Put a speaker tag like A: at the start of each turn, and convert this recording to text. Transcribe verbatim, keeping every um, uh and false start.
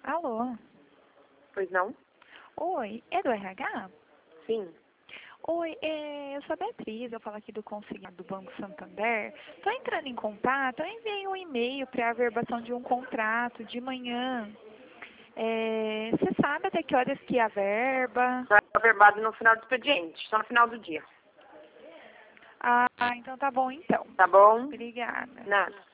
A: Alô?
B: Pois não?
A: Oi, é do R H?
B: Sim.
A: Oi, é, eu sou a Beatriz, eu falo aqui do consigliado do Banco Santander. Estou entrando em contato, eu enviei um e-mail para a averbação de um contrato de manhã. É, você sabe até que horas que é a verba?
B: Vai ser verbado no final do expediente, só no final do dia.
A: Ah, então tá bom então.
B: Tá bom?
A: Obrigada.
B: Nada.